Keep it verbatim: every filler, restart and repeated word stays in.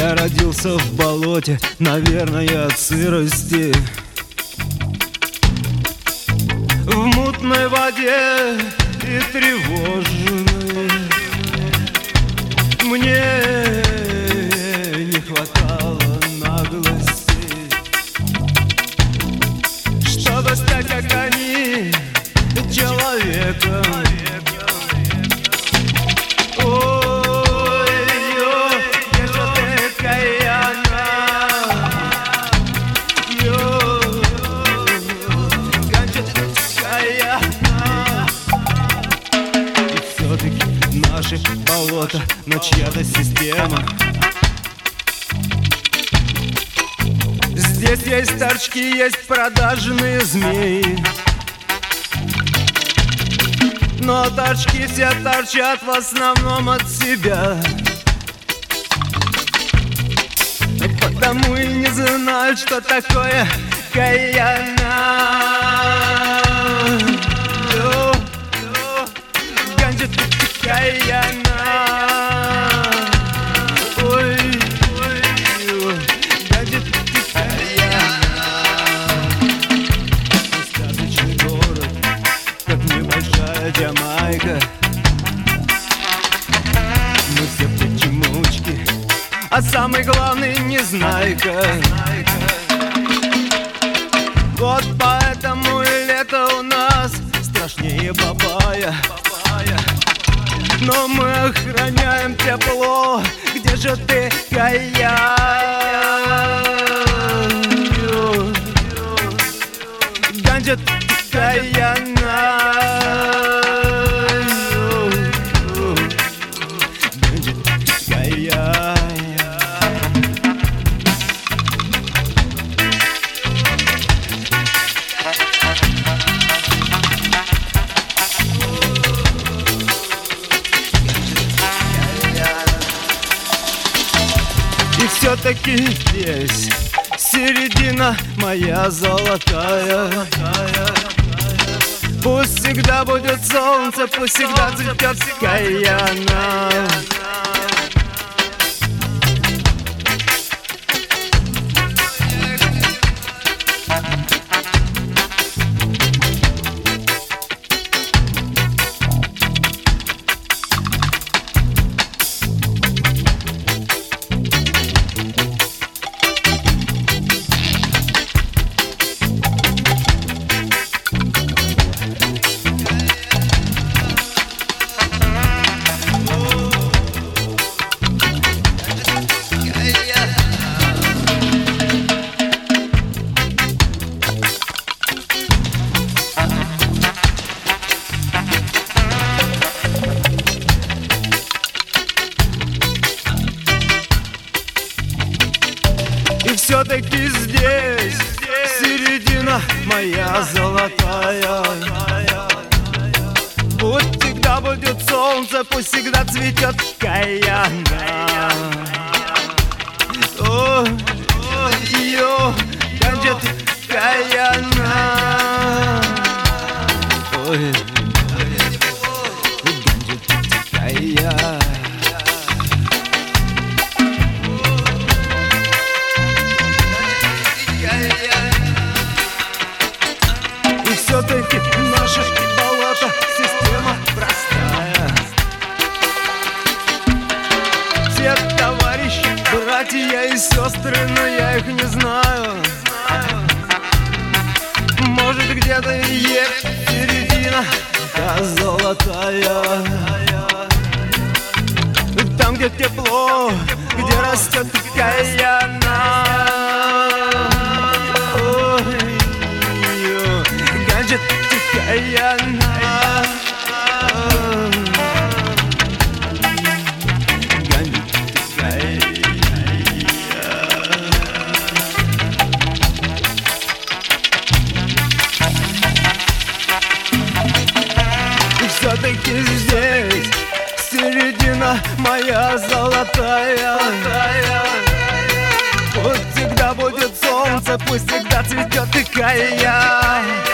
Я родился в болоте, наверное, от сырости. В мутной воде и тревожной мне не хватало наглости, чтобы стать, как они, человеком. Наши болота, но чья-то система. Здесь есть торчки, есть продажные змеи, но торчки все торчат в основном от себя, потому и не знают, что такое каяна. Каяна, ой, ой, гаджет Каяна. Сказочный город, как небольшая Ямайка. Мы все почемучки, а самый главный незнайка. Вот поэтому и лето у нас страшнее бабая. Но мы охраняем тепло. Где же ты, Кая? Гаджет Каяна. Гаджет Кая. И все-таки здесь середина моя золотая. Пусть всегда будет солнце, пусть всегда цветет Каяна. И все-таки здесь середина моя золотая. Пусть всегда будет солнце, пусть всегда цветет Каяна. О, ее гаджет Каяна. Ой, гаджет Каяна. Все-таки наше болото система простая. Все товарищи, братья и сестры, но я их не знаю. Может, где-то и есть середина, та золотая. Там, где тепло, где растет Каяна. Гаджет Каяна. Гаджет Каяна. И все-таки здесь середина моя золотая. Пусть всегда будет солнце, пусть всегда цветет и Кая.